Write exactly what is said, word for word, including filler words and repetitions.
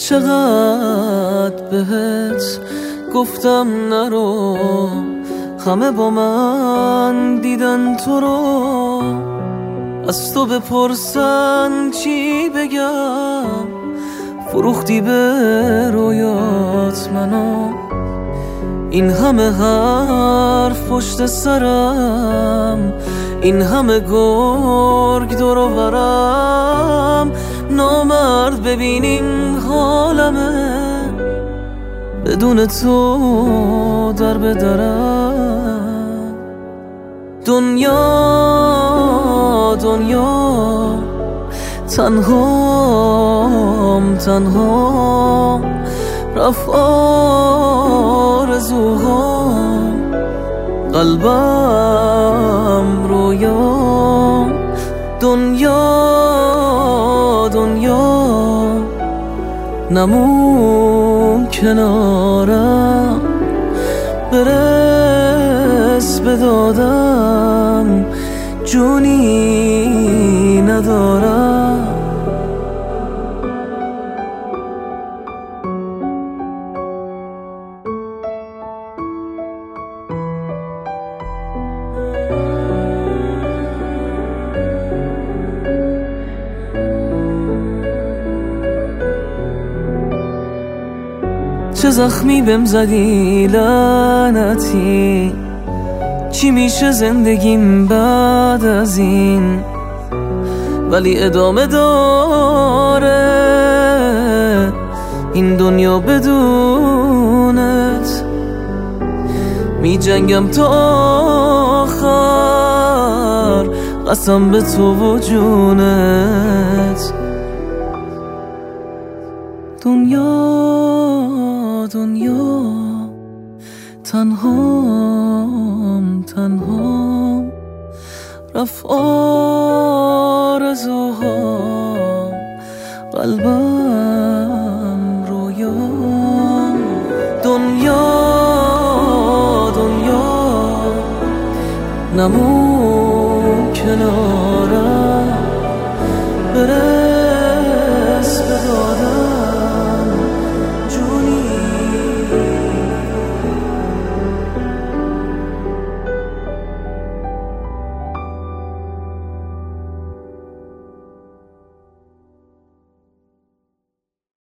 چقدر بهت گفتم نرو، همه با من دیدن تو رو. از تو بپرسن چی بگم، فروختی به رویات منو. این همه حرف پشت سرم، این همه گرگ دور و برم. نامرد ببینین حالمه، بدون تو در به درم. دنیا دنیا تنهام تنهام، رفت آرزوهام، قلبم رویام. دنیا دنیا نمون کنارم، برس به دادم جونی ندارم. چه زخمی بهم زدی لعنتی، چی میشه زندگیم بعد از این؟ ولی ادامه داره این دنیا بدونت. می جنگم تا آخر، قسم به تو و جونت. دنیا دنیا تنهام تنهام، رفت آرزوهام، قلبم رویام. دنیا دنیا نمون